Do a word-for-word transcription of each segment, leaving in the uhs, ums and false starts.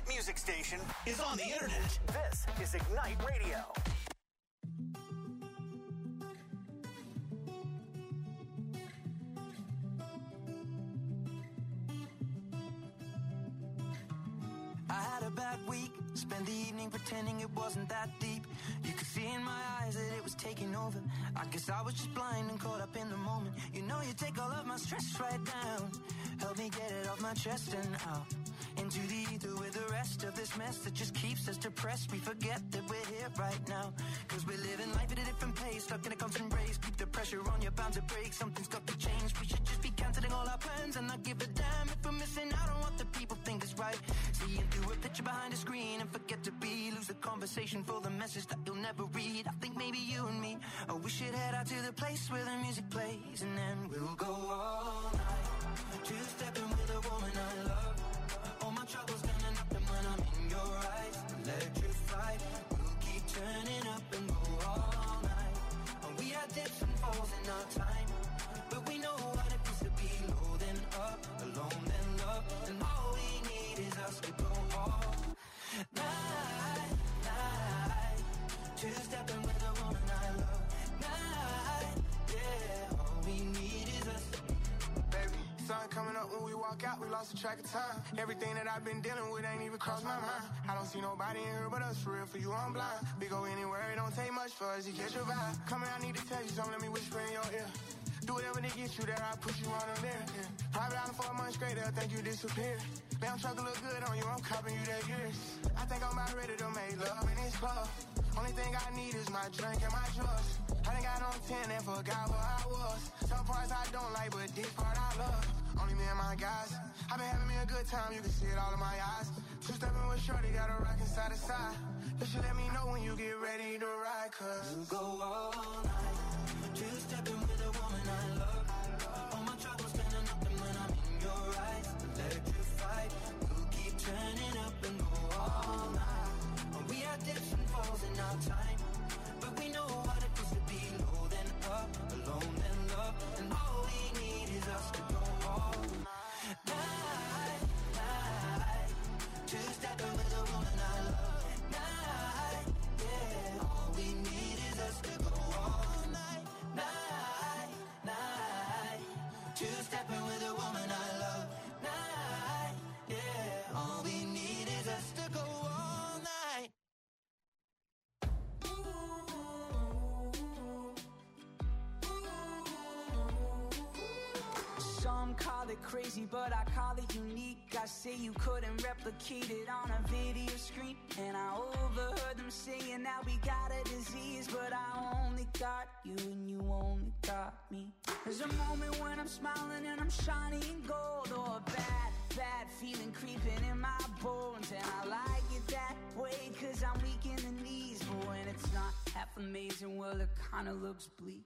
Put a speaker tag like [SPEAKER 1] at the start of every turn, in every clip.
[SPEAKER 1] music station is on the internet. This is Ignite Radio.
[SPEAKER 2] I had a bad week, spent the evening pretending it wasn't that deep. You could see in my eyes that it was taking over. I guess I was just blind and caught up in the moment. You know you take all of my stress right down. Help me get it off my chest and out into the ether with the rest of this mess that just keeps us depressed. We forget that we're here right now, cause we're living life at a different pace, stuck in a constant race. Keep the pressure on, you're bound to break. Something's got to change. We should just be cancelling all our plans and not give a damn if we're missing out on what the people think is right. Seeing through a picture behind a screen and forget to be. Lose the conversation for the message that you'll never read. I think maybe you and me, oh, we should head out to the place where the music plays, and then we'll go all night, two-stepping with a woman I love. All my troubles gonna nothing when I'm in your eyes. Electrified, we'll keep turning up and go all night. And we had dips and falls in our time, but we know what it feels to be low then up, alone then love. And all we need is us to go all night, night. Two-stepping with a woman I love. Night, yeah, all we need is us.
[SPEAKER 3] Baby, sun coming up when we walk out, we lost the track of time. Everything that I've been dealing with ain't even crossed my mind. I don't see nobody in here but us, for real, for you I'm blind. We go anywhere, it don't take much for us to catch your vibe. Come here, I need to tell you something, let me whisper in your ear. Do whatever to get you there, I push you on them there. Yeah. Private island for a month straight, they'll think you disappeared. Damn truck look good on you, I'm copping you that years. I think I'm about ready to make love in this club. Only thing I need is my drink and my drugs. I done got on ten and forgot where I was. Some parts I don't like, but this part I love. Only me and my guys. I been having me a good time, you can see it all in my eyes. Two-stepping with shorty, got a rockin' side to side. You should let me know when you get ready to ride, cause
[SPEAKER 2] we'll go all night, two-stepping with a woman I love. All my troubles turning nothing when I'm in your eyes. Electrified, we'll keep turning up and go all night. We had dips and falls in our time, but we know what it feels to be low then up, alone then love. And all we need is us to go all night, night. Two-stepping with a woman I love. Night, yeah, all we need is us to go all night, night, night. Two-stepping with a woman I love. Night, yeah, all we need is us to go all night. Some call it crazy, but I call it unique. I say you couldn't replicate it on a video screen, and I overheard them saying that we got a disease, but I only got you and you only got me. There's a moment when I'm smiling and I'm shining gold, or a bad, bad feeling creeping in my bones, and I like it that way cause I'm weak in the knees. But when it's not half amazing, well it kinda looks bleak.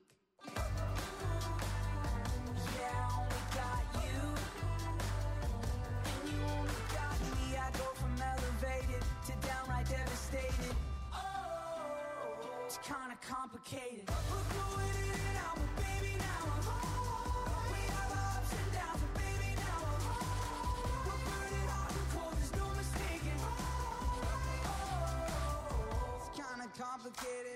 [SPEAKER 2] Yeah, I only got you, and you only got me. I go from elevated to downright devastated. Oh, it's kinda complicated. We're going in and out, but baby now I'm home. We have our ups and downs, but baby now I'm home. We're burning hot and cold, there's no mistaking. Oh, it's kinda complicated.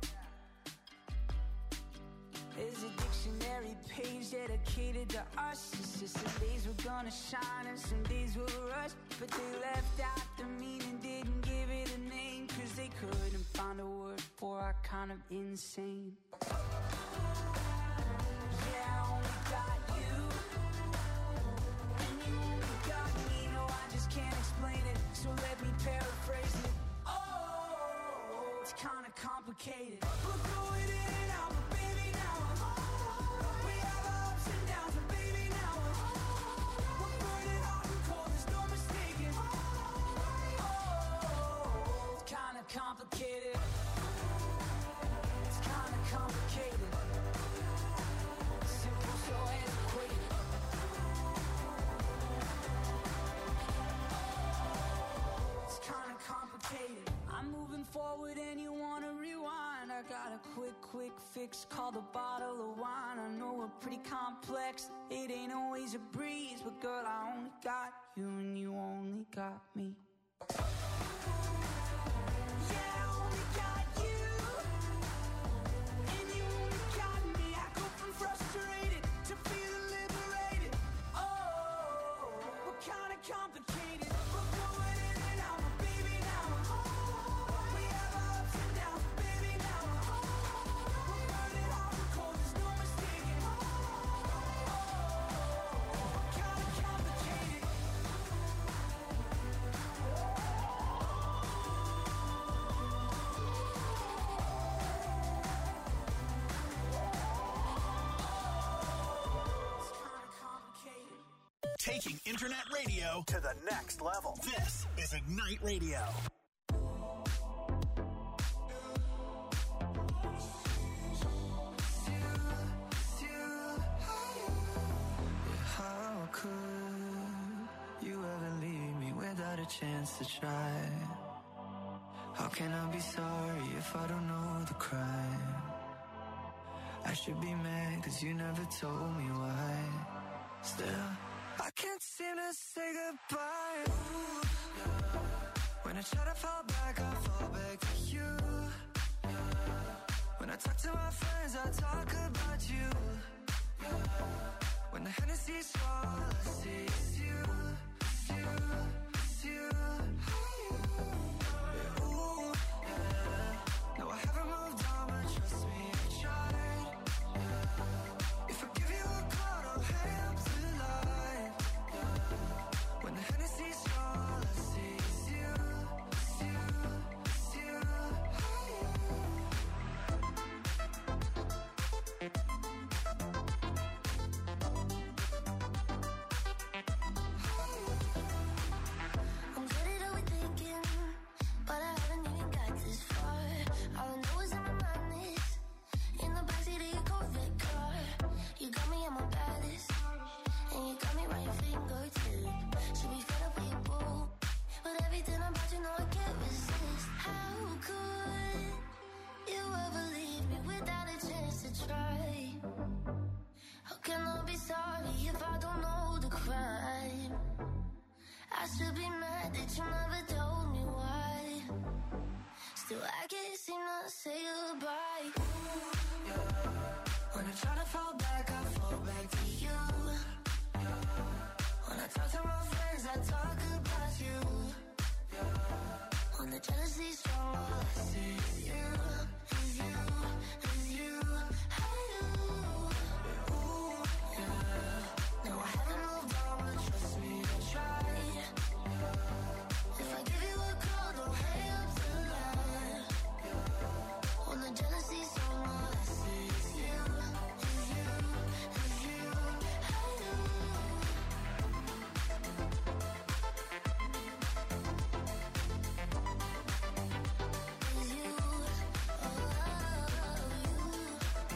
[SPEAKER 2] There's a dictionary page dedicated to us. It's just some days we're gonna shine and some days we'll rush. But they left out the meaning, didn't give it a name, cause they couldn't find a word for our kind of insane. Yeah, I only got you, and you only got me. No, I just can't explain it, so let me paraphrase it. Oh, it's kinda complicated. We're going in and out, but baby now I'm home. We have our ups and downs, but baby now I'm home. We're burning hot and cold, there's no mistaking. Oh, it's kinda complicated. It's kinda complicated. Simple, so antiquated. It's kinda complicated. I'm moving forward and you wanna rewind. I got a quick, quick fix called a bottle of wine. I know we're pretty complex, it ain't always a breeze, but girl, I only got you and you only got me.
[SPEAKER 1] Taking internet radio to the next level. This is Ignite Radio.
[SPEAKER 2] How could you ever leave me without a chance to try? How can I be sorry if I don't know the crime? I should be mad cause you never told me why. Still, I can't seem to say goodbye. Ooh, yeah. When I try to fall back, I fall back to you. Yeah. When I talk to my friends, I talk about you. Yeah. When the Hennessy's all I see is you, it's you, it's you. Yeah, ooh, yeah. No, I haven't moved on, but trust me, I tried. Yeah. If I give you a call, don't hang up the line. Yeah. When the Hennessy's all I see is you, it's you, it's you. I'm good at overthinking, but I haven't even got this far. All I know is in my mind is in the backseat of your Corvette car. You got me at my baddest, and you got me right your fingertip. Should be fed up with your boo, but everything about you know I can't resist. How could you ever leave me without a chance to try? How can I be sorry if I don't know the crime? I should be mad that you never told me why. Still, I can't seem to say goodbye. Ooh, yeah. When I try to fall back, I fall back to you. Yeah. When I talk to my friends, I talk about you. Yeah. When the jealousy's strong, all I see is you, is you, is you. Hey, you. Yeah, ooh, yeah. No, I haven't moved on, but trust me, I tried. Yeah. If I give you a call, don't hang up the line. Yeah. When the jealousy's strong, all I see is you, is you, is you. Hey, you. Is you, oh, you.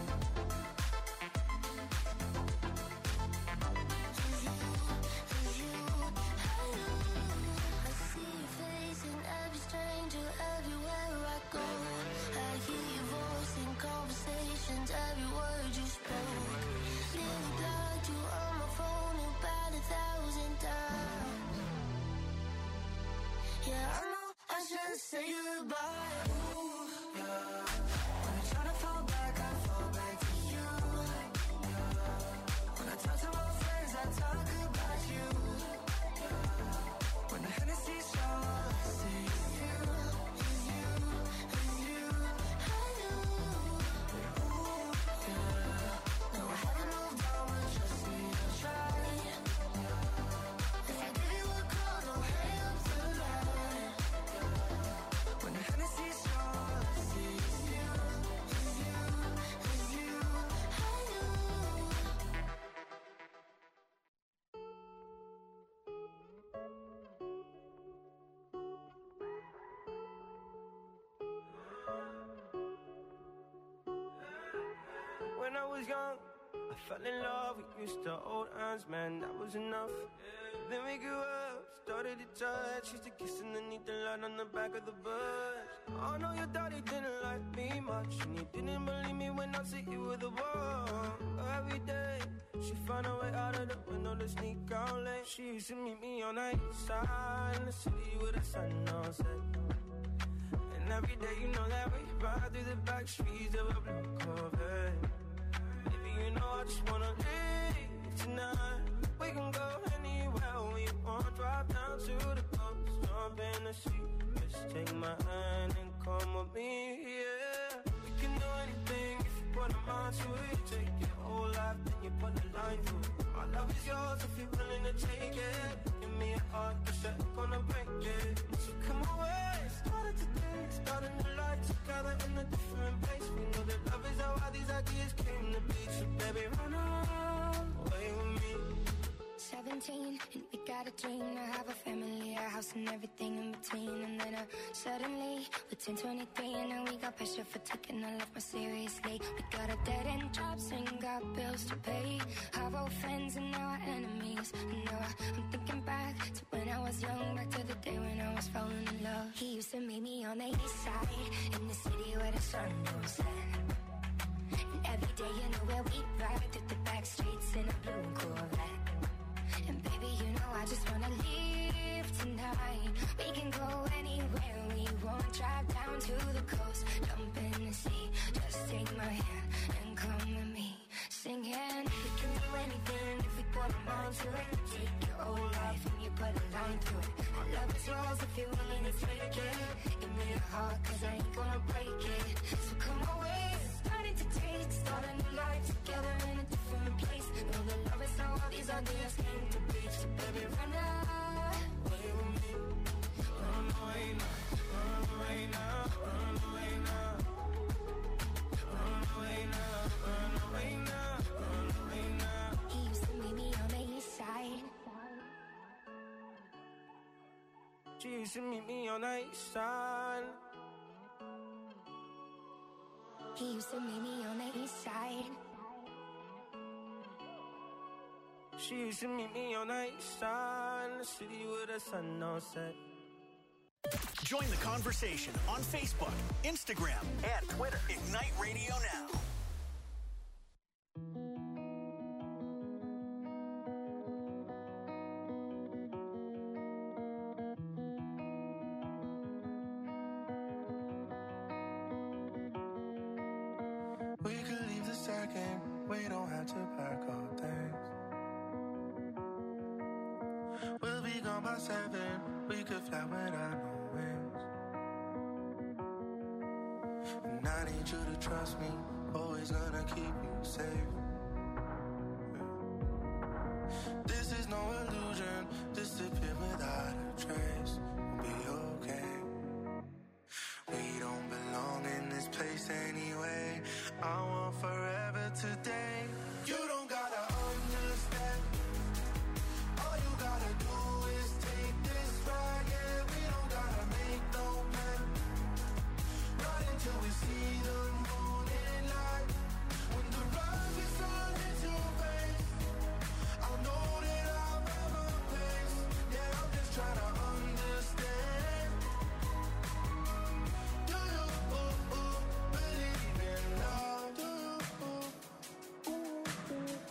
[SPEAKER 2] Is you, is you, hey, you. I see your face in every stranger, everywhere I go. I hear your voice in conversations, every word you spoke. Nearly blocked you on my phone about a thousand times. Yeah, I know I shouldn't say goodbye. Ooh, yeah. When I try to fall back, I fall back to you. Yeah. When I talk to my friends, I talk about you. Yeah. When the Hennessy's strong, all I see is you, is you, is you. Hey, you. Yeah, ooh, yeah. No, I haven't moved on, but trust me, I tried. Yeah. If I give you a call, don't hang up the line. Yeah. When the Hennessy's strong, all I see is you, is you, is you. Hey, you.
[SPEAKER 4] When I was young, I fell in love. We used to hold hands, man, that was enough. Then we grew up, started to touch. Used to kiss underneath the light on the back of the bus. I know your daddy didn't like me much, and he didn't believe me when I said you were the one. Every day, She found a way out of the window to sneak out late. She used to meet me on the east side in the city with the sun on set. And every day you know that we ride through the back streets of a blue Corvette. Baby, you know I just wanna leave tonight. We can go anywhere we want. Drive down to the coast, jump in the sea. Just take my hand and come with me, yeah. We can do anything if you put a mind to it. Take your whole life, then you put a line through it. My love is yours if you're willing to take it. Give me a heart, cause I'm gonna break it. So come away, started today, starting the life together in a different place. We know that love is how all these ideas came to be. So baby, run away with me.
[SPEAKER 5] Seventeen, and we got a dream to have a family, a house and everything in between. And then uh, suddenly, we're ten twenty-three, and now we got pressure for taking our life more seriously. We got a dead end jobs and got bills to pay. Our old friends and now our enemies. And now I, I'm thinking back to when I was young, back to the day when I was falling in love. He used to meet me on the east side, in the city where the sun don't set. And every day, you know where we ride through the back streets in a blue Corvette. And baby, you know I just wanna leave tonight. We can go anywhere we want. Drive down to the coast, jump in the sea. Just take my hand and come with me. Singing, we can do anything if we put a mind to it. Take your whole life and you put a line through it. My love is yours if you're willing to take it. Give me a heart, cause I ain't gonna break it. So come away, starting to take, start a new life together in a different place. Know that love is how all these ideas came to be. So baby, run away with me. Run away now, run away now, run away now. Run away now, run away now, run away now. He used to meet me on the east side.
[SPEAKER 4] She used to meet me on the east side.
[SPEAKER 5] He used to meet me on the east side.
[SPEAKER 4] She used to meet me on the east side in the city with the sun on set.
[SPEAKER 1] Join the conversation on Facebook, Instagram, and Twitter. Ignite Radio Now.
[SPEAKER 3] We could leave the second, we don't have to pack our things. We'll be gone by seven, we could fly without no wings. And I need you to trust me, always gonna keep you safe. This is no illusion, disappear without a trace. We'll be okay. We don't belong in this place anyway. I want forever today. You don't gotta understand. All you gotta do is take this ride. Yeah, we don't gotta make no plan. Right until we see the morning light. When the rise is sun into your face, I'll know that I'll have a place. Yeah, I'm just trying to understand. Do you ooh, ooh, believe in love? Do you ooh, ooh, ooh.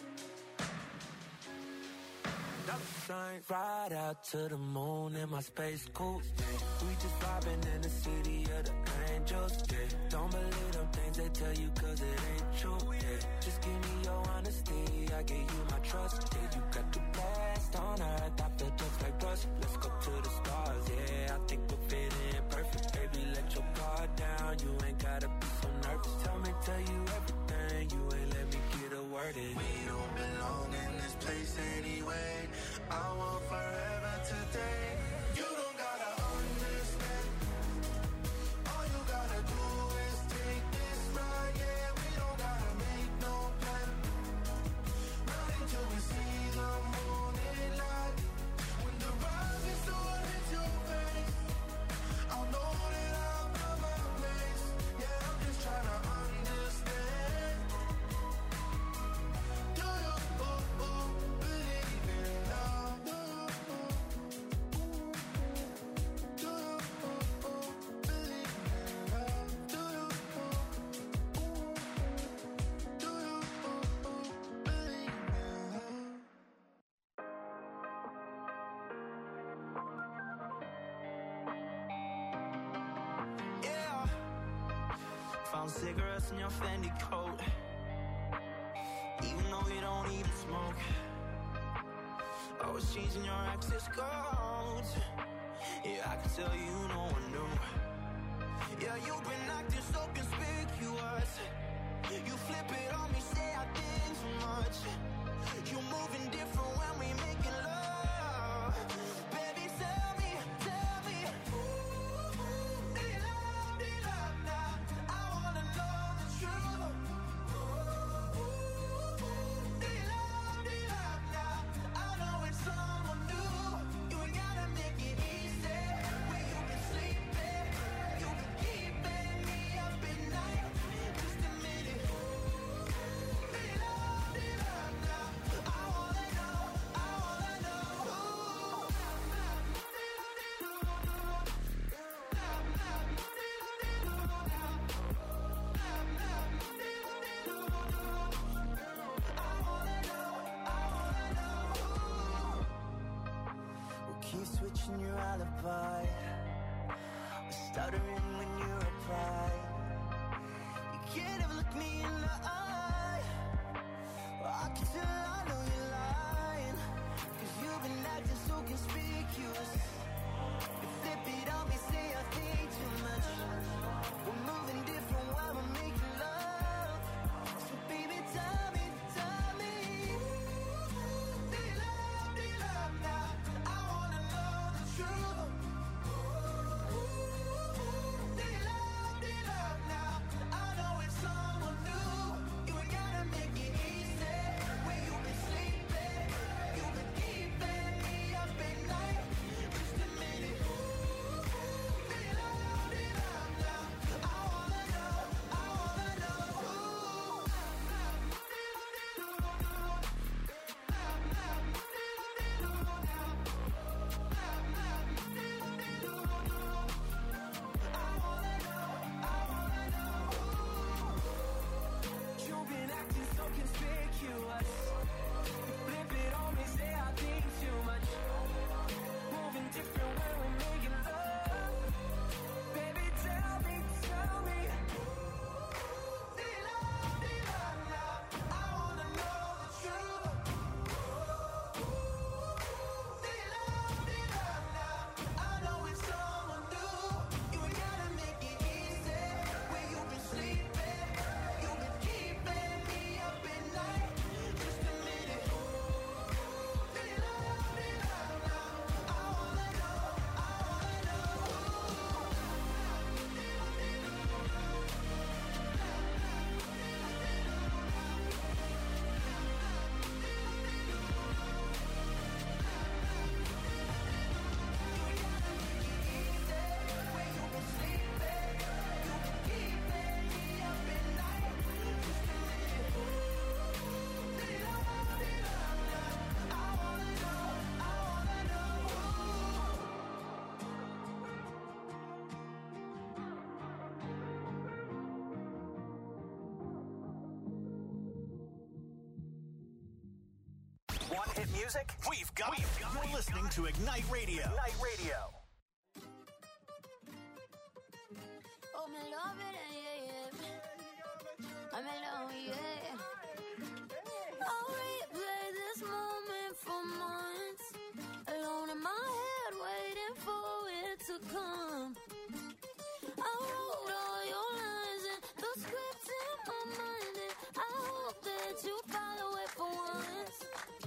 [SPEAKER 6] Dollar sign, ride out to the moon in my space coupe. Yeah. We just vibing in the city of the angels. Yeah. Don't believe them things they tell you cause it ain't true. Yeah. Just give me your honesty, I give you my trust. Yeah, you got the best on earth, I feel just like rust. Let's go to the stars, yeah, I think we'll fit in perfect. Baby, let your guard down, you ain't gotta be so nervous. Tell me, tell you everything, you ain't let me get a word in.
[SPEAKER 3] We don't belong in this place anyway. I want forever today. You don't gotta understand. All you gotta do is take this ride. Yeah, we don't gotta make no plan. Right until we see the morning light. When the rising sun hits your face, I'll know that I'll find my place. Yeah, I'm just trying to understand. Do you ooh, ooh, believe in love? Do you ooh, ooh?
[SPEAKER 2] cigarettes in your Fendi coat. Even though you don't even smoke. Always changing your access codes. Yeah, I can tell you no one knew. Yeah, you've been acting so conspicuous. You flip it on me, say I think too much. You're moving different when we making love. Baby, tell me, tell me, ooh, do you love, do you love now? I wanna know the truth. Ooh, do you love, do you love now? I know it's someone new. You ain't gotta make it easy. Where you been sleeping, you been keeping me up at night. Just admit it. Do you love, do you love now? I wanna know, I wanna know. We'll keep switching your alibi. We're stuttering when you reply. You can't ever look me in the eye. I can tell I know you're lying. Cause you've been acting so conspicuous. You flip it on me, say I think too much. We're moving different while we're making love. So baby, tell me, tell me, do you love, do you love now? I wanna know the truth. Do you love, do you love now? I know it's someone new. You ain't gotta make it easy. Where you been sleeping, you been keeping me up at night. Just admit it. Do you love, do you love now? I wanna know, I wanna know. You've been acting so conspicuous. You flip it on me, say I think too much. Moving different when we're making love. Baby, tell me, tell me. Do you love, do you love now? I wanna know the truth. Do you love, do you love now? I know it's someone new. You ain't gotta make it easy. Where you been sleeping, you been keeping me up at night. Just admit it. Do you love, do you love now? I wanna know, I wanna know. Where you been sleeping, you been keeping me up at night. Just admit it. Do you love, do you love now? I wanna know, I wanna know.
[SPEAKER 1] Want hit music? We've got, We've got You're listening to Ignite Radio. Ignite Radio.
[SPEAKER 5] Oh, me love it, yeah, yeah. I'm alone, yeah. I'll replay this moment for months. Alone in my head, waiting for it to come. I wrote all your lines and the script in my mind, and I hope that you follow it for once.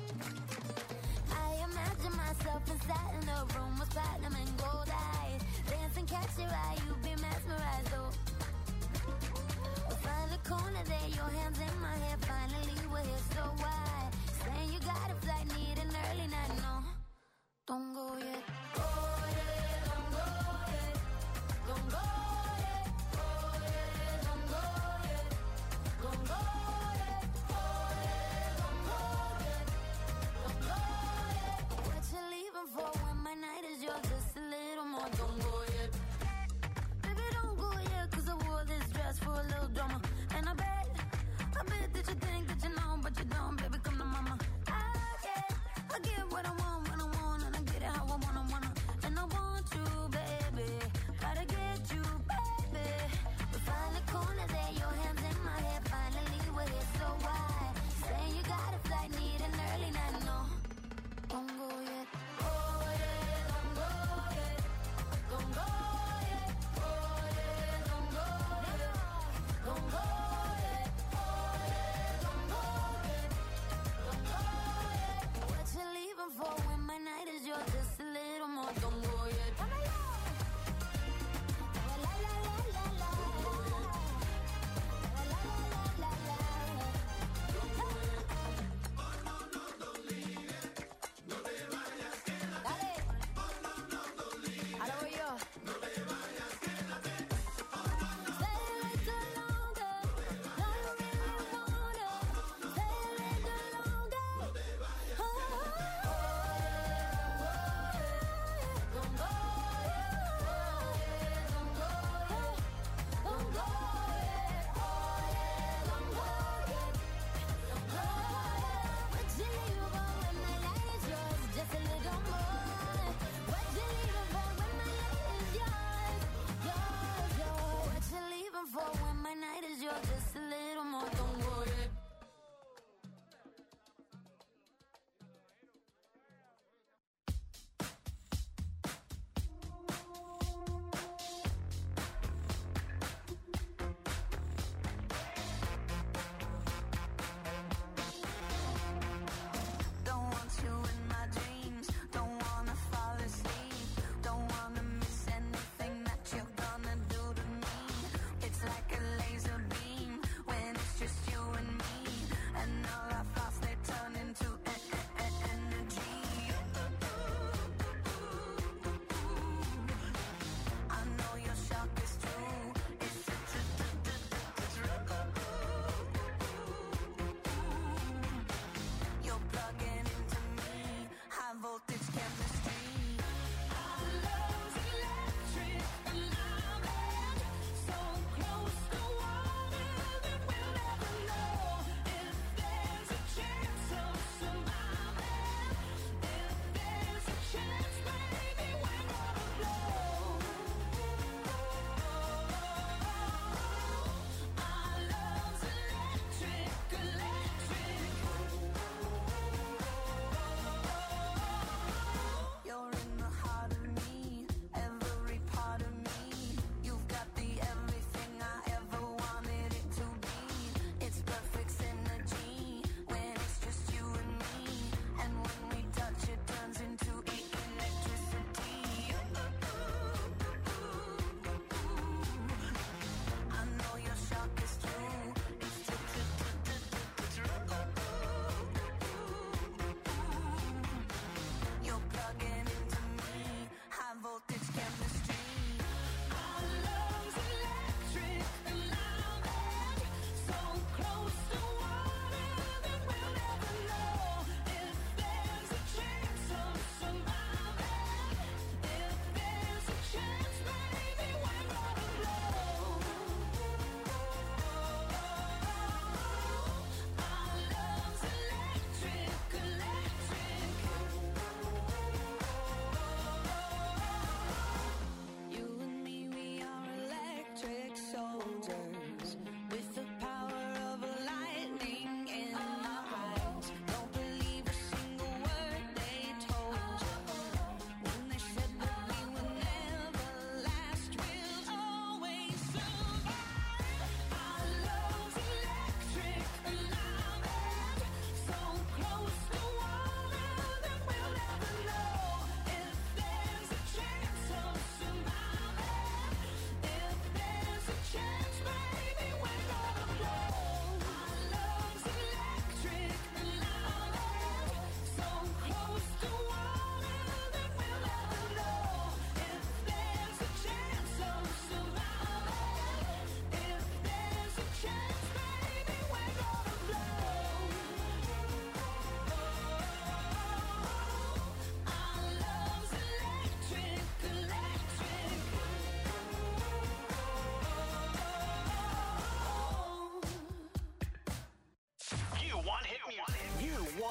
[SPEAKER 5] I imagine myself inside in a room with platinum and gold eyes. Dancing, catch your eye, you be mesmerized, oh. We'll find the corner there, your hands in my hair. Finally, we're here, so why? Saying you got a flight, need an early night, no. Don't go yet. Go yet, don't go yet. Don't go yet. Go yet, don't go yet. Don't go yet. Go yet, don't go yet. Don't go yet. What you leaving for when my night is yours? Just a little more. Don't go yet. Baby, don't go yet, 'cause I wore this dress for a little drama. And I bet, I bet that you think that you know, but you don't.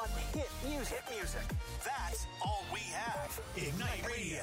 [SPEAKER 1] hot hit music. Hit music. That's all we have. Ignite Radio.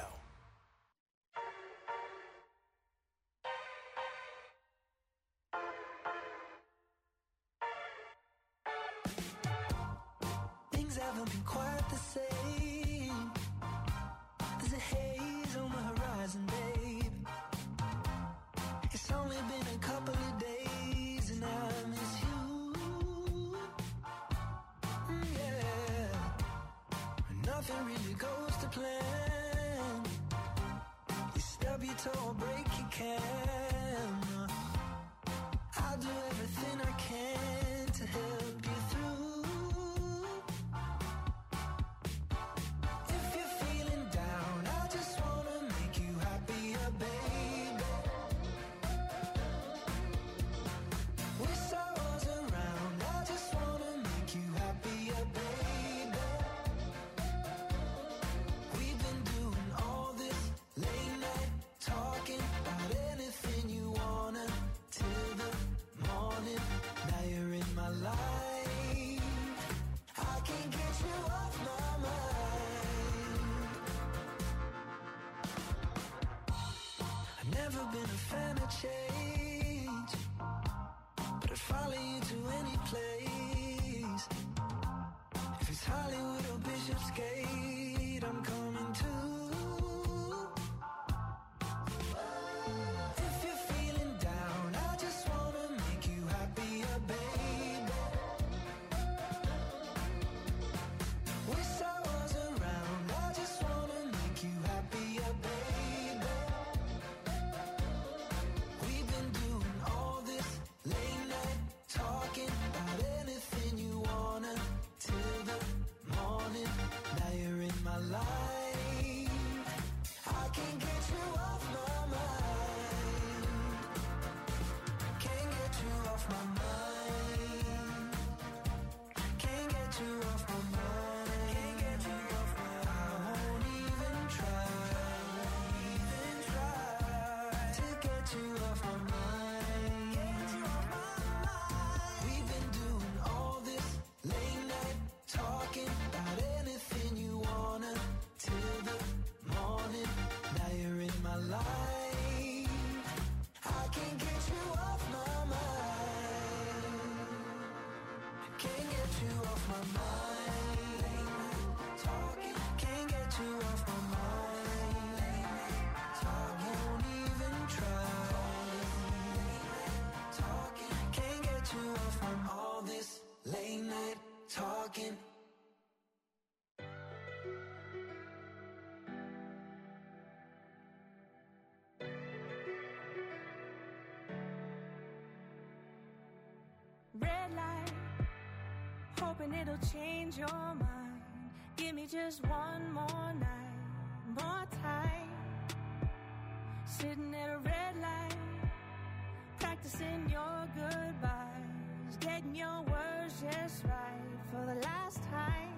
[SPEAKER 2] Things haven't been quite the same. There's a haze on the horizon, babe. It's only been a couple of days and I miss you. Mm, yeah. Nothing really goes to plan. You stub your toe or break your can. I'll do everything I can to help you through. If you're feeling down, I just wanna make you happier, baby. Wish I was around, I just wanna make you happier, baby. We've been doing all this late night talking about anything you wanna till the morning. Now you're in my life, I can't get you off my mind. I've never been a fan of change, but I'd follow you to any place. If it's Hollywood or Bishopsgate, I'm coming too. If you're feeling down, I just wanna make you happier, baby. Wish I was around, I just wanna make you happier, baby. We've been doing all this late night talking about anything you wanna till the morning. Now you're in my life, I can't get you off my mind. Can't get you off my mind. Can't get you off my mind. Can't get you off my mind. I won't even try, even try to get you off my mind. Get you off my mind. We've been doing all this late night talking about anything you wanna till the morning. Now you're in my life, I can't get you off my mind. Can't get you off my mind. Late night talking, can't get you off my mind. Late night talking, won't even try. Late night talking, can't get you off from all this late night talking.
[SPEAKER 7] Red light, hoping it'll change your mind. Give me just one more night, more time. Sitting at a red light, practicing your goodbyes, getting your words just right for the last time.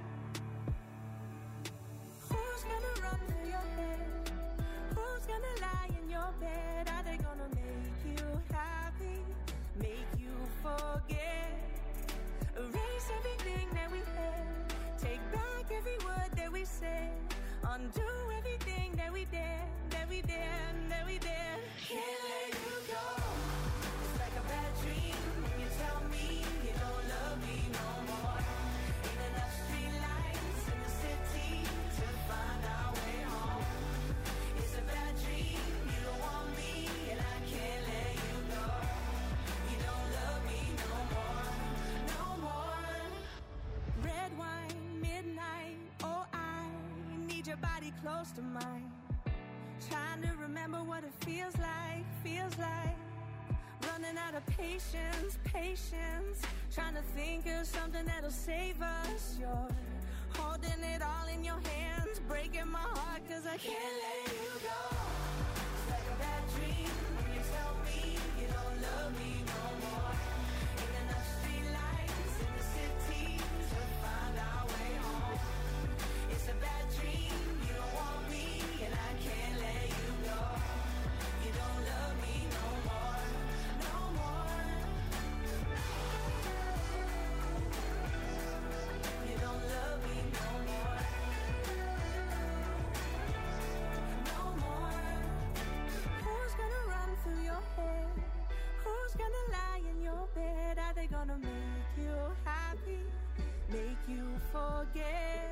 [SPEAKER 7] Who's gonna run through your head? Who's gonna lie in your bed? Are they gonna make you happy? Make you forget? Erase everything that we had. Take back every word that we said. Undo everything that we did, that we did, that we did. Can't let you go. It's like a bad dream when you tell me you don't love me no more. Ain't enough street lights in the city to find our way home. It's a bad dream, you don't want me, and I can't let you go. You don't love me no more, no more. Red wine, midnight, oh I need your body close to mine. Trying to remember what it feels like, feels like. Running out of patience, patience. Trying to think of something that'll save us. You're holding it all in your hands, breaking my heart cause I can't let you go. It's like a bad dream when you tell me you don't love me no more. Ain't enough street lights in the city to find our way home. It's a bad dream, you don't want me, and I can't let you go. You don't love me no more, no more. You don't love forget.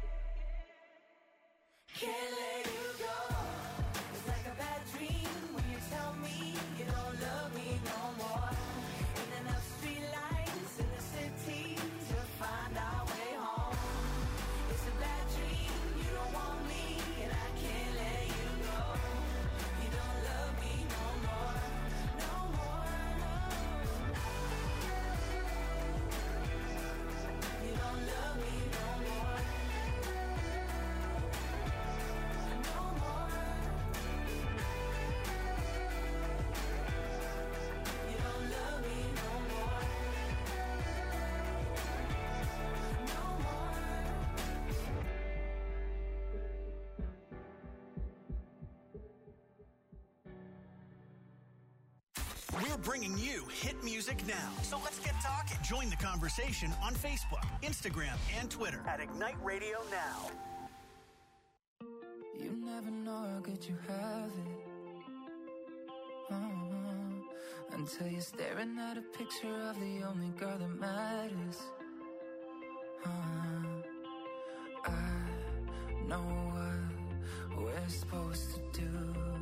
[SPEAKER 7] Can't let you go. It's like a bad dream when you tell me you don't love me no more. In enough street lights in the city to find our way home. It's a bad dream, you don't want me, and I can't let you go. You don't love me no more, no more, no. You don't love me no more, no more. You don't love me no more, no more.
[SPEAKER 1] We're bringing you hit music now. So let's get talking. Join the conversation on Facebook, Instagram, and Twitter at Ignite Radio Now.
[SPEAKER 6] You never know how good you have it. Uh-huh. Until you're staring at a picture of the only girl that matters. Uh-huh. I know what we're supposed to do.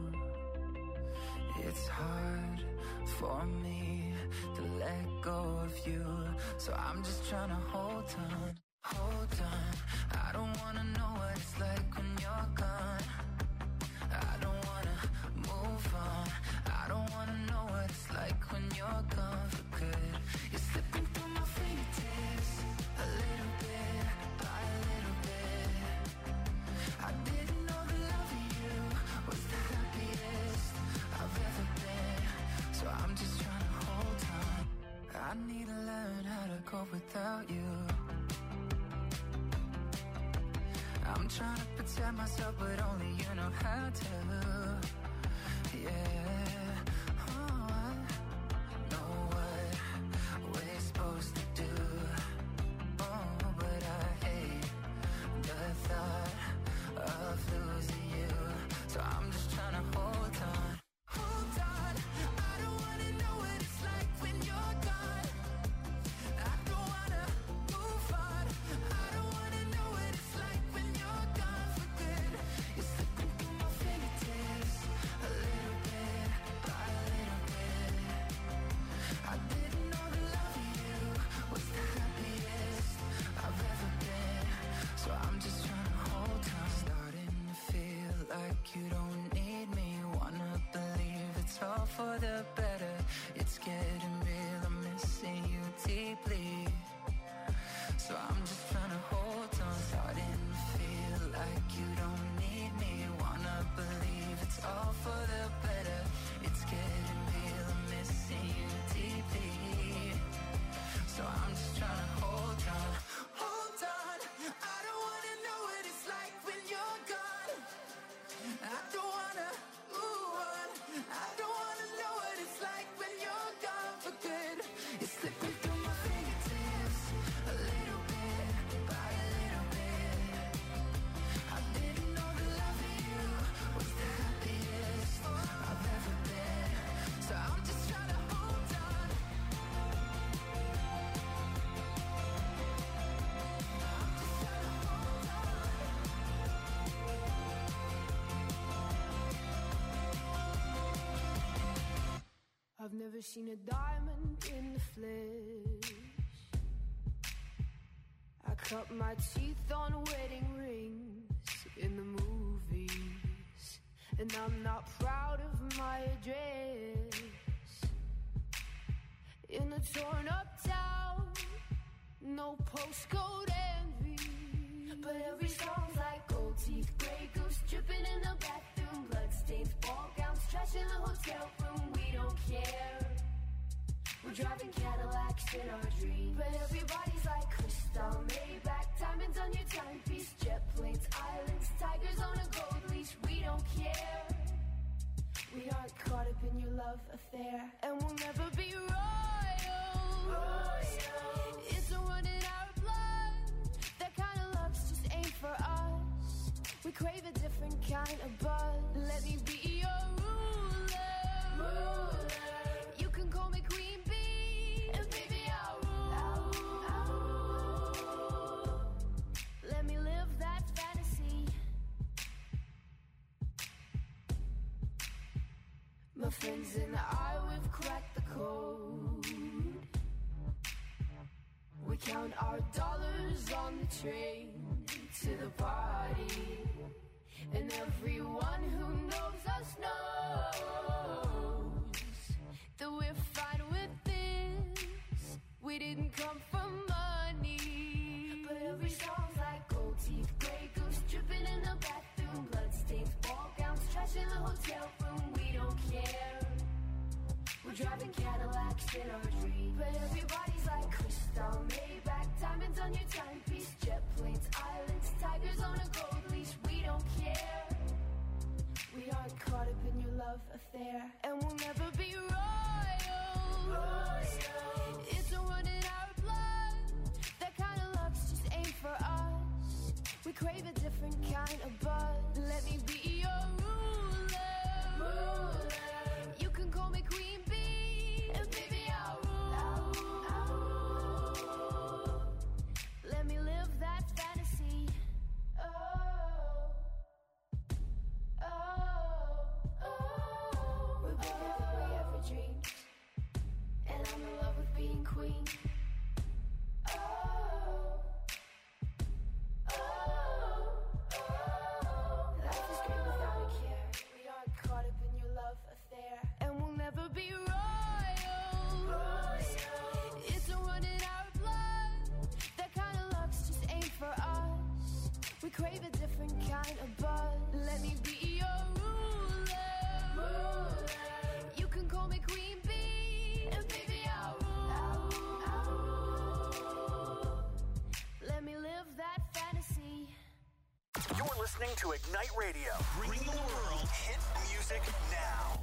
[SPEAKER 6] It's hard for me to let go of you, so I'm just trying to hold on, hold on. I don't wanna know what it's like when you're gone. I don't wanna move on. I don't wanna know what it's like when you're gone for good. You're slipping through my fingertips, a little bit by a little bit. I didn't know the love of you was the happiest I've ever been, so I'm just trying to hold on. I need to learn how to cope without you. I'm trying to protect myself, but only you know how to. Yeah, oh, I know what we're supposed to do. Oh, but I hate the thought of losing you, so I'm just trying to hold on. Hold on, I don't wanna know what it's like when you're gone. I don't wanna move on. I don't wanna know what it's like when you're gone for good. You're slipping through my fingertips, a little bit by a little bit. I didn't know the love of you was the happiest I've ever been, so I'm just trying to hold on. Starting to feel like you don't need me. Wanna believe it's all for the better. It's getting real, I'm missing you deeply, so I'm just trying to hold on. Starting to feel like you don't need me. Wanna believe it's all for the better. It's getting real, I'm missing you deeply, so I'm just trying to hold on. Hold on, I don't wanna know what it's like when you're gone. I don't wanna move on. I don't wanna know what it's like when you're gone for good. You're slipping through my fingertips, a little bit by a little bit. I didn't know the love of you was the happiest I've ever been, so I'm just trying to hold on. I'm just trying to hold on.
[SPEAKER 7] I've never seen a diamond in the flesh. I cut my teeth on wedding rings in the movies, and I'm not proud of my address. In a torn up town, no postcode envy, but every song's like gold teeth, grey goose dripping in the bathroom, bloodstains, ball gowns, trash in the hotel room. We don't care. We're driving Cadillacs in our dreams, but everybody's like crystal, Maybach, diamonds on your timepiece, jet planes, islands, tigers on a gold leash. We don't care. We aren't caught up in your love affair, and we'll never be royal. royal. It's a run in our blood. That kind of love's just ain't for us. We crave a different kind of buzz. Let me be your ruler. ruler. You can call me Queen Bee, and baby I'll rule. I'll rule.
[SPEAKER 8] My friends and I, we've cracked the code. We count our dollars on the train to the party. And everyone who knows us knows that we're fine with this. We didn't come for money. But every song's like gold teeth, Grey Goose dripping in the bathroom, bloodstains, ball gowns, trash in the hotel room. We don't care. We're driving Cadillacs in our dreams. But everybody's like crystal, Maybach, diamonds on your timepiece, jet planes, islands, tigers on a gold leash. We don't care. We aren't caught up in your love affair, and we'll never be royals. Royals. It's a run in our blood. That kind of luck's just ain't for us. We crave a different kind of buzz. Let me be your ruler. Ruler. You can call me Queen Bee, and baby I'll rule. I'll rule. Let me live that fantasy. Oh. Oh, oh, we're bigger than we ever dreamed, and I'm in love with being queen. Oh, oh, oh, life is great without a care. We aren't caught up in your love affair, and we'll never be royals. Royals. It's a run in our blood. That kind of luck's just ain't for us. We crave a different kind of buzz. Let me be your ruler. Ruler. You can call me Queen Bee, and baby I'll rule. I'll rule. Let me live that fantasy.
[SPEAKER 1] You're listening to Ignite Radio, bringing the world hit music now.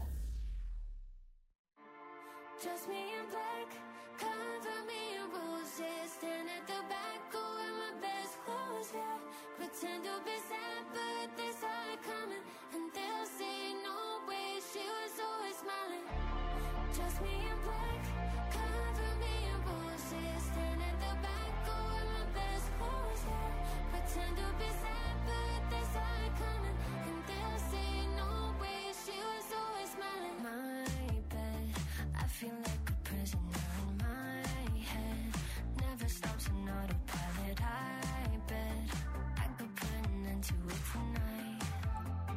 [SPEAKER 8] Just me in black, cover me in roses. Stand at the back, go in my best clothes, yeah. Pretend to be sad, but they saw it coming, and they'll say no way, she was always smiling. Just me in black, cover me in roses. Stand at the back, go in my best clothes, yeah. Pretend to be sad, but they saw it coming, and they'll say no way, she was always smiling. My bed, I feel like a prisoner in my head. Never stops an autopilot, I bet I could put an end to it tonight.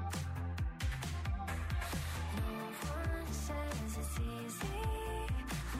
[SPEAKER 8] No one says it's easy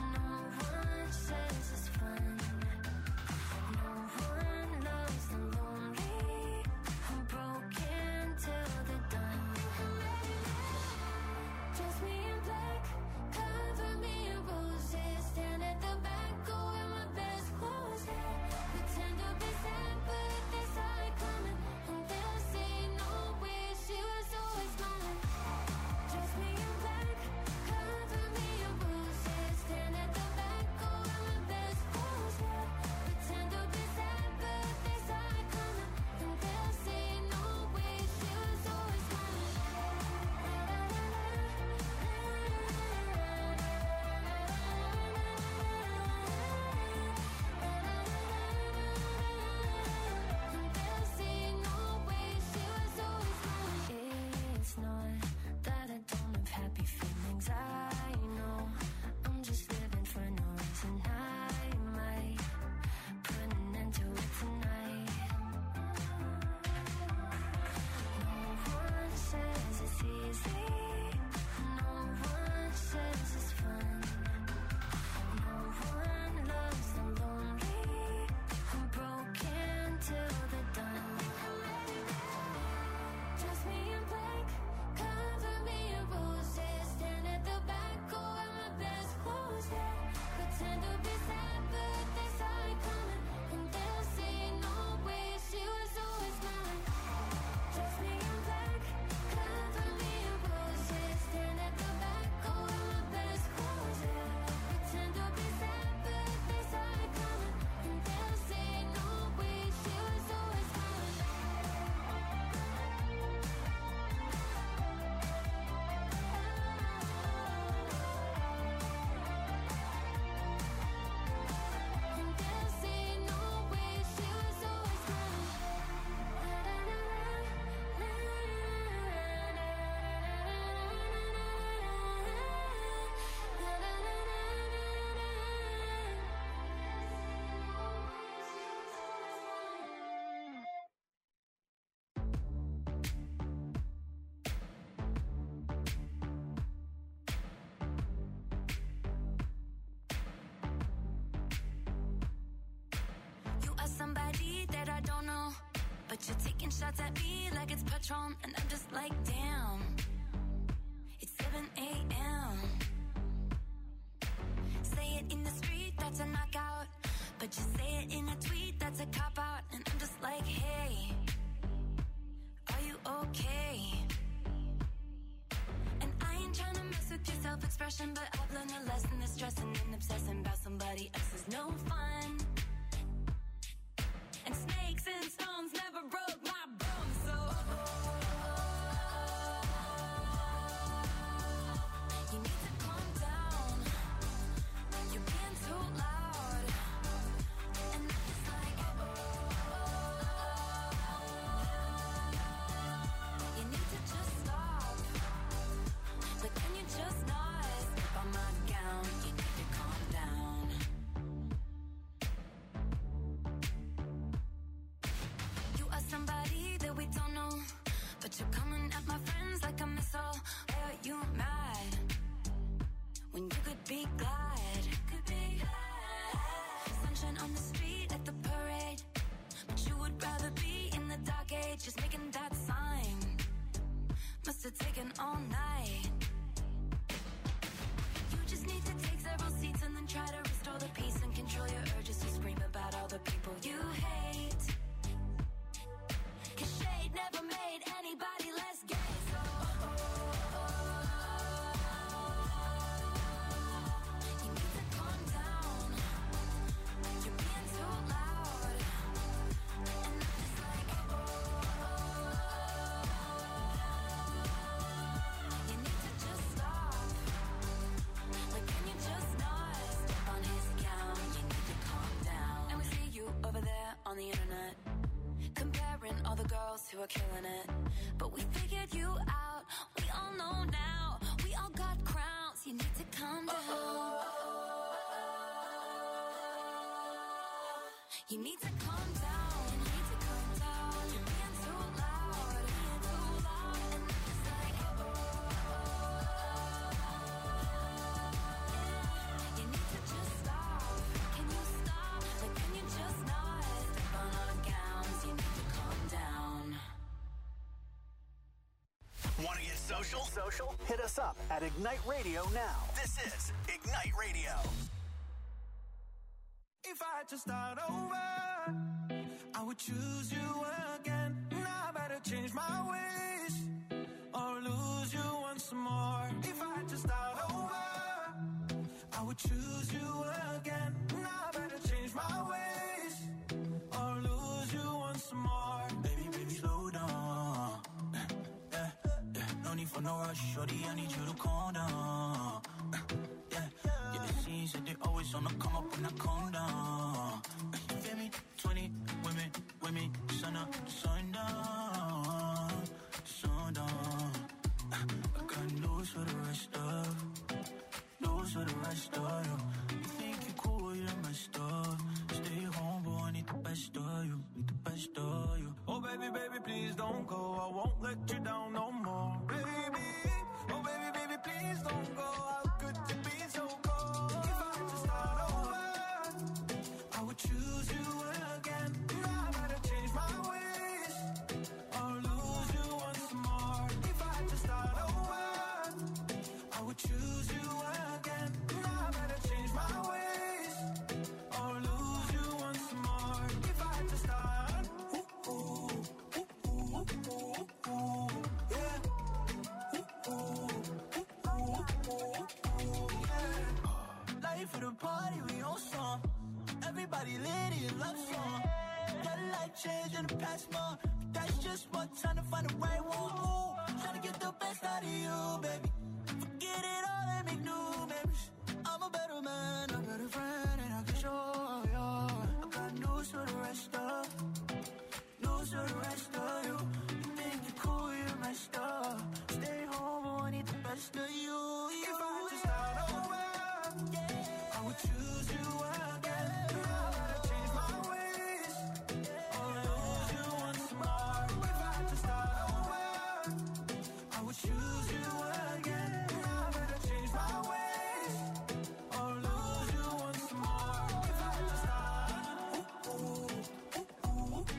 [SPEAKER 5] you're taking shots at me like it's Patron, and I'm just like, damn. It's seven a.m. Say it in the street, that's a knockout. But you say it in a tweet, that's a cop-out. And I'm just like, hey, are you okay? And I ain't trying to mess with your self-expression, but I've learned a lesson that stressing and obsessing about somebody else is no fun. And snakes and stones never broke my bones, so you need to calm down. You're being too loud. And I'm just like, you need to just stop. But can you just not step on my gown? You need to calm down. You are somebody that we don't know, but you're coming at my friends like a missile. Why are you mad when you could be glad? Could be glad. Sunshine on the street at the parade, but you would rather be in the dark age. Just making that sign must have taken all night. You just need to take several seats and then try to restore the peace and control your urges to scream about all the people you hate. Cause shade never made anybody less gay, so you need to calm down. You're being too loud. And I'm just like, you need to just stop. Like, can you just not step on his gown? You need to calm down. And we see you over there on the internet, comparing all the girls who are killing it. But we figured you out. We all know now. We all got crowns. You need to calm down. You need to calm down. You need to calm down. You're being too loud. Being too loud. And I'm just like, you need to just stop. Can you stop? Like, can you just not step on our gowns? You need to calm down.
[SPEAKER 1] Want to get social? Social? Hit us up at Ignite Radio now. This is Ignite Radio.
[SPEAKER 9] If I had to start over, I would choose you again. Now I better change my ways or lose you once more. If I had to start over, I would choose you again. Now I better change my ways or lose you once more. Baby, baby, slow down. Yeah, yeah. No need for no rush, shorty, I need you to calm down. Yeah, yeah, the scenes that they always on the come up when I calm down. You feel me? twenty women, women, sun up, sundown, sundown. I got news for the rest of, news for the rest of you. You think you cool, you're messed up. Stay home, boy, I need the best of you, need the best of you. Oh baby, baby, please don't go. I won't let you down no more, baby. Oh baby, baby, please don't go. How could you be so cold? If I had to start over, I would choose you again. Now I better change my ways or lose you once more. If I had to start over, I would choose you again. Now I better change my ways or lose you once more. If I had to start, ooh, ooh, ooh, ooh, ooh, ooh, yeah. Ooh, ooh, ooh, ooh, ooh, yeah. Life of the party, we on song. Everybody lit in love song. Got life change in the past month. That's just one time to find the right one. Ooh, tryna get the best out of you, baby. Forget it all and make new memories. I'm a better man, a better friend, and I can show you. I got news for the rest of, news for the rest of you. You think you're cool, you're messed up. Stay home, I need the best of you. If I had to start over, I would choose you again. Now I gotta change my ways or lose you once more. If I had to start over, I would choose you again. Now I better change my ways or lose you once more. If I had to start, ooh, ooh, ooh, ooh,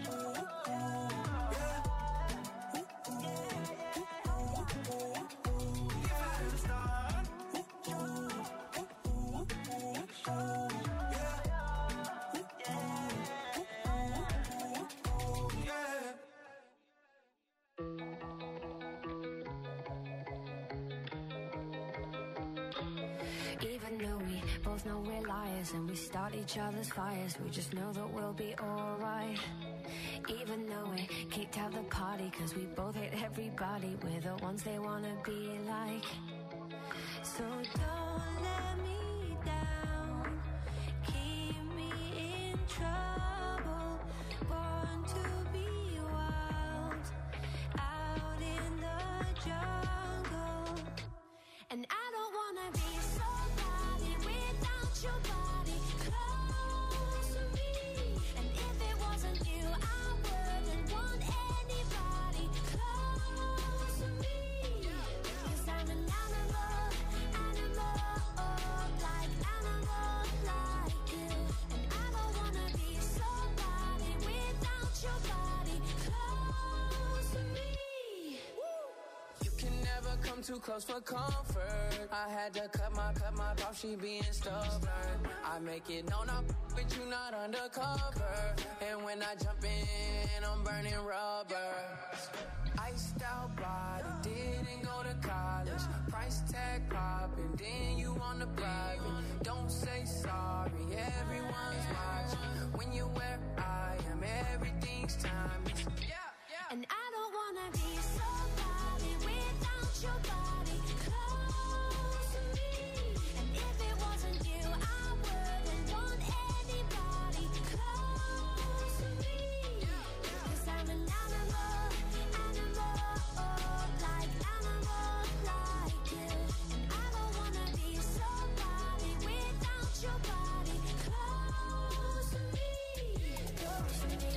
[SPEAKER 5] Even though we both know we're liars and we start each other's fires, we just know that we'll be alright. Even though we kicked out the party cause we both hate everybody, we're the ones they wanna be like. So don't let me down, keep me in trouble, born to be wild, out in the jungle. And I don't wanna be somebody without your body close to me. And if it wasn't you, I wouldn't want anybody close to me. Cause I'm an animal, animal, like animal like you. And I don't wanna be somebody without your body close to me.
[SPEAKER 6] You can never come too close for comfort. I had to cut my, cut my off, she being stubborn. I make it known I'm with you, not undercover. And when I jump in, I'm burning rubber. Iced out body, didn't go to college. Price tag popping, then you on the private. Don't say sorry, everyone's watching. When you're where I am, everything's timeless. Yeah, yeah.
[SPEAKER 5] And I don't wanna be somebody without your body close to me. And if it wasn't you, I wouldn't want anybody close to me. Cause I'm an animal, animal, like animal like you. And I don't wanna be somebody without your body close to me, close to me.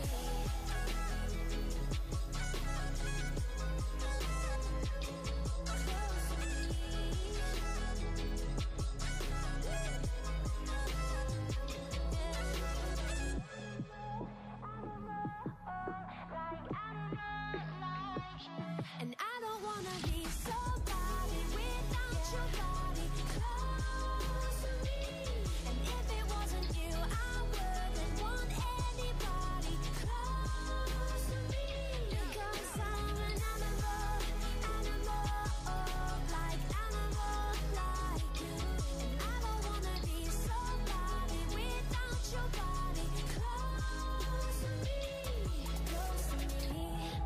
[SPEAKER 5] And I don't wanna be somebody without your body close to me. And if it wasn't you, I wouldn't want anybody close to me. Because I'm an animal, animal, like animal like you. And I don't wanna be somebody without your body close to me, close to me.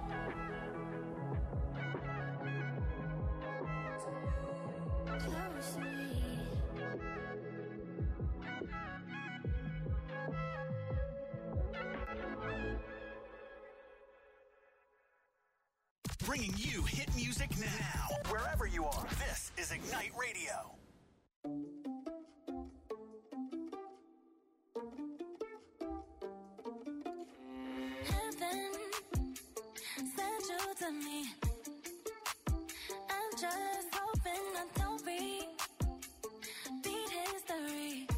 [SPEAKER 5] Close to me.
[SPEAKER 1] Bringing you hit music now, wherever you are. This is Ignite Radio.
[SPEAKER 7] Heaven sent you to me. I'm just hoping I don't repeat history.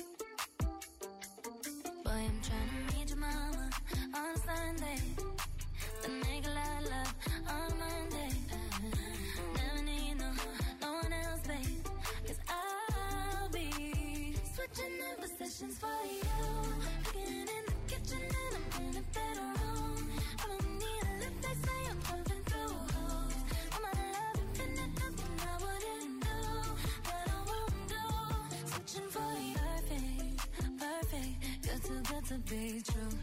[SPEAKER 7] Boy, I'm trying to meet your mama on Sunday. The nigga I love on Monday. Never need no, no one else, babe. Cause I'll be switching in positions for you. Cooking in the kitchen and I'm in a better room. I don't need a lift, they say I'm jumping through holes. I'm out of love, infinite, nothing I wouldn't do, that I won't do. Switching for you, perfect, perfect. Good too good to be true.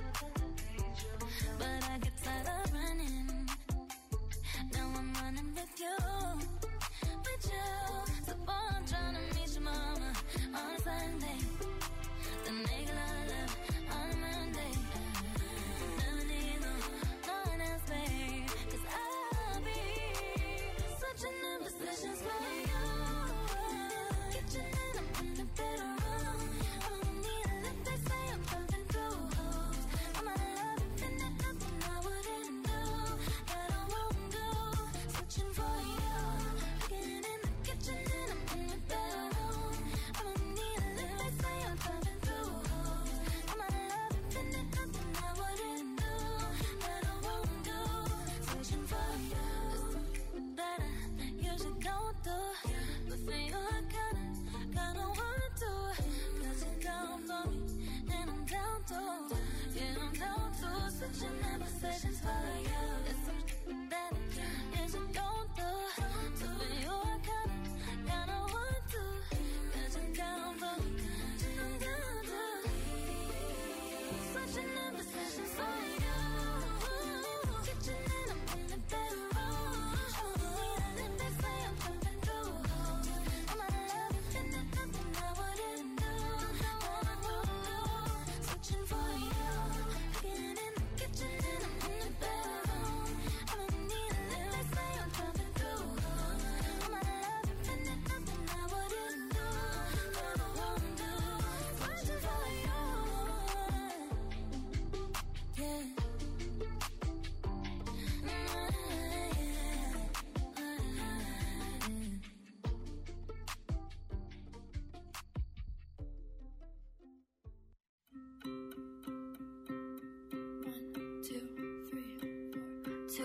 [SPEAKER 7] But I get tired of running. Now I'm running with you, with you. So boy, I'm trying to meet your mama on Sunday. The nigga I love on a Monday. Never need no, no one else, babe. Cause I'll be switching in positions for you. Kitchen and I'm in a better room. I don't need a lift, they say I'm jumping through holes. I'm out of love, infinite, nothing I wouldn't do, that I won't do. Switching for you. Cooking in the kitchen and I'm in a better room. I don't need a lift, they say I'm jumping through holes. I'm out of love, infinite, nothing I wouldn't do, that I won't do. Switching for you. That I usually don't do, but for you I kinda, kinda want to. Cause you're down for me, and I'm down too. Yeah, I'm down to switching in positions for you. It's something that I usually don't do, so for you I kinda, kinda want to.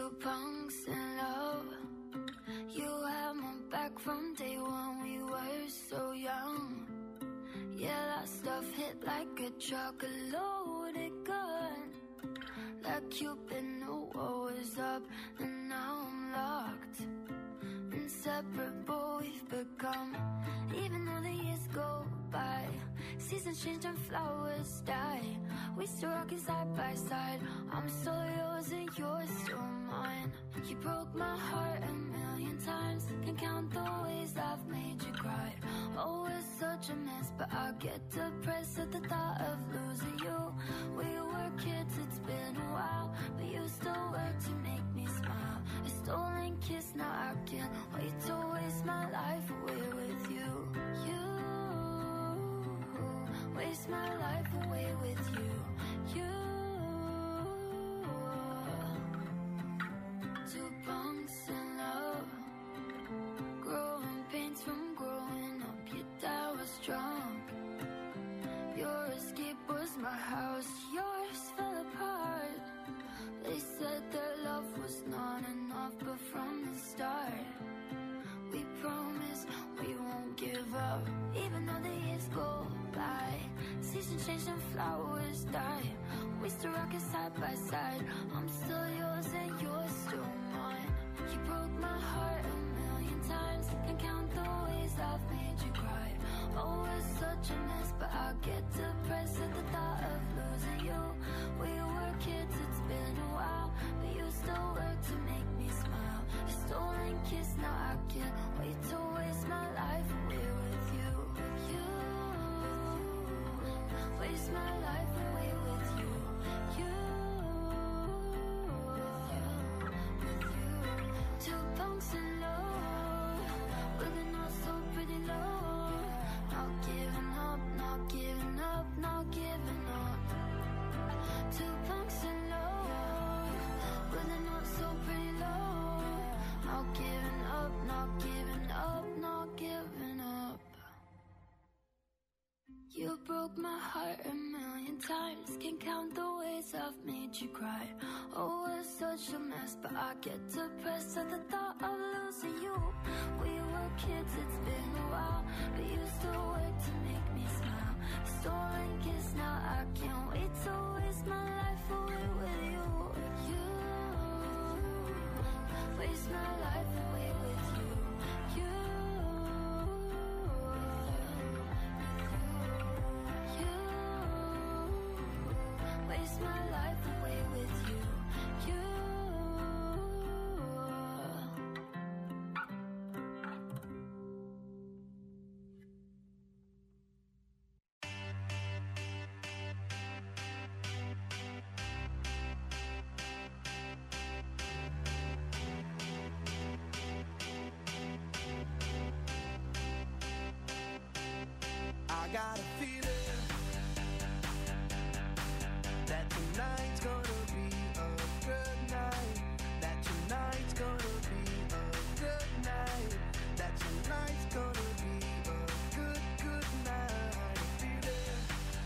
[SPEAKER 5] Two punks in love. You had my back from day one. We were so young. Yeah, that stuff hit like a truck, a loaded gun. Like you've been knew what was up, and now I'm locked. Inseparable we've become. Even though the years go by, seasons change and flowers die, we still rockin' side by side. I'm still yours and you're still mine. You broke my heart a million times. Can't count the ways I've made you cry. Oh, it's such a mess, but I get depressed at the thought of losing you. We were kids, it's been a while, but you still work to make me smile. A stolen kiss, now I can't wait to waste my life away with you. You waste my life away with you. You. Two punks in love. Growing pains from growing up. Your dad was drunk. Your escape was my house. Yours fell apart. They said their love was not enough, but from the start we promise we won't give up. Even though the years go by, seasons change and flowers die, we still rockin' side by side. I'm still yours and you're still mine. You broke my heart a million times. Can't count the ways I've made you cry. Oh, it's such a mess, but I get depressed at the thought of losing you. We were kids, it's been a while, but you still work to make me smile. A stolen kiss, now I can't wait to waste my life away with you. You waste my life away with you. You, with you. Two punks in love, with a not so pretty love. Not giving up, not giving up, not giving up. Two punks in love, with a not so pretty love. Not giving up, not giving up, not giving up. You broke my heart a million times. Can't count the ways I've made you cry. Oh, it's such a mess, but I get depressed at the thought of losing you. We were kids, it's been a while, but you still work to make me smile. Stolen kiss, now I can't wait to waste my life away with you. You waste my life away with you. You. Waste my life away with you. You.
[SPEAKER 9] I got a feeling that tonight's gonna be a good night. That tonight's gonna be a good night. That tonight's gonna be a good, good night. Feeling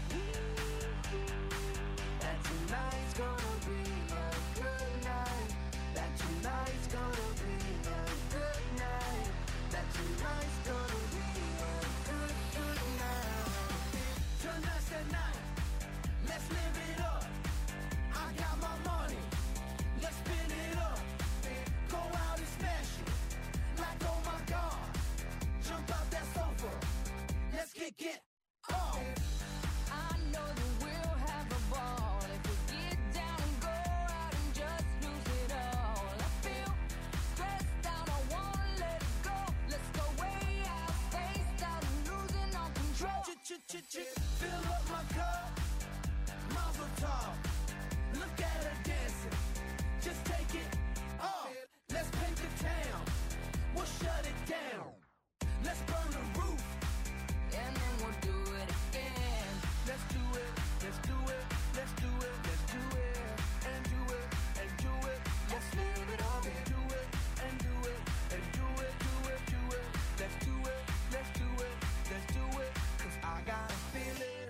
[SPEAKER 9] that tonight's gonna be a good night. That tonight's gonna be a good night. That tonight's gonna be a good, good night. Tonight's the night. Let's live it up. I got my money. Let's spin it up. Go out and smash it. Like, oh my God. Jump out that sofa. Let's kick it off.
[SPEAKER 10] I know that we'll have a ball if we get down and go out and just lose it all. I feel stressed out, I wanna let it go. Let's go way out, spaced out and losing all control.
[SPEAKER 9] Ch-ch-ch-ch. Fill up my cup. Mazel tov. Look at her dancing. Just take it off. Let's paint the town. We'll shut it down. Let's burn the roof.
[SPEAKER 10] And then we'll do it again.
[SPEAKER 9] Let's do it. Let's do it. Let's do it. Let's do it. And do it. And do it. Let's live it up. And do it. And do it. And do it. Do it. Do it. Let's do it. Let's do it. Let's do it. 'Cause I got a feeling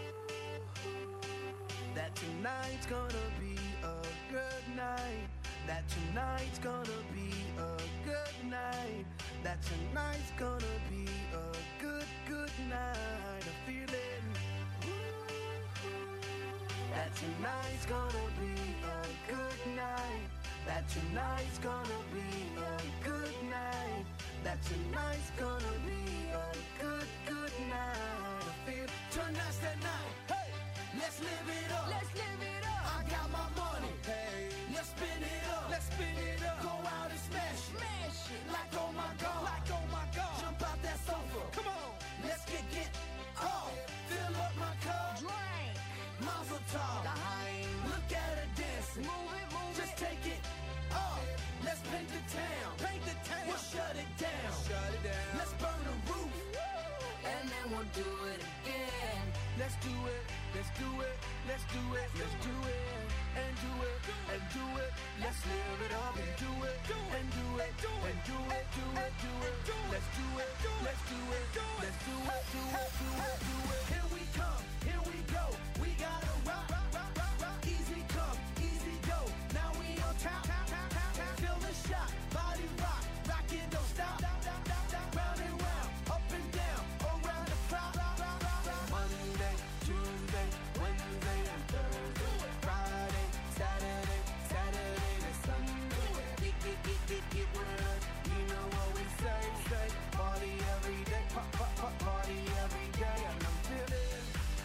[SPEAKER 9] that tonight's gonna be a good night. That
[SPEAKER 11] that tonight's gonna be a good night. That tonight's gonna be a good, good night. I'm feeling that tonight's gonna be a good night. That tonight's gonna be a good night. That tonight's gonna be a good, good night. I feel tonight's that night. Hey, let's live it up.
[SPEAKER 10] Let's live it up.
[SPEAKER 11] I got my money. Hey, let's spin it up. Let's spin it up. Go out and smash it.
[SPEAKER 10] Smash it.
[SPEAKER 11] Like oh my God.
[SPEAKER 10] Like oh my God.
[SPEAKER 11] Jump out that sofa.
[SPEAKER 10] Come on.
[SPEAKER 11] Let's get get off. Fill up my cup.
[SPEAKER 10] Drink.
[SPEAKER 11] Mazel tov. Look at her dancing.
[SPEAKER 10] Move it, move
[SPEAKER 11] Just
[SPEAKER 10] it.
[SPEAKER 11] take it off. Let's paint the town.
[SPEAKER 10] Paint the town.
[SPEAKER 11] We'll shut it down.
[SPEAKER 10] Shut it down.
[SPEAKER 11] Let's burn the roof.
[SPEAKER 10] And then we'll do it again.
[SPEAKER 11] Let's do it. Let's do it. Let's do it. Let's do it. And do it. And do it. Let's live it up and do it. And do it. And do it. Do it. Do it. Let's do it. Let's do it. Let's do it. Do it. Do it. Do it. Here we come. Here we go. We gotta rock. Easy come. Easy go. Now we on top. Feel the shot. Body rock. Rock it. Don't stop. Round and round. Up and down. Around the clock. Monday, Tuesday, Wednesday, and Thursday. Friday, Saturday, Saturday to Sunday. Get, get, get, get, get with us. You know what we say, say. Party every day. Pop, pop, pop, party every day. And I'm feeling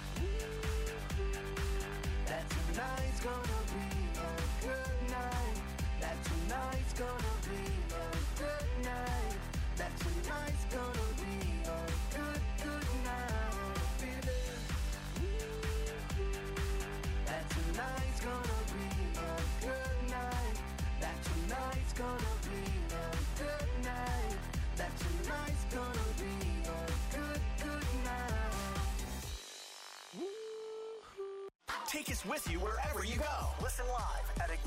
[SPEAKER 11] that tonight's gonna be a good night. That tonight's gonna be a good night. That tonight's gonna be a good, good night. I'm feeling that tonight's gonna be a good night. That tonight's gonna be a good night. That tonight's gonna be a good, good night.
[SPEAKER 1] Take us with you wherever you go. Listen live at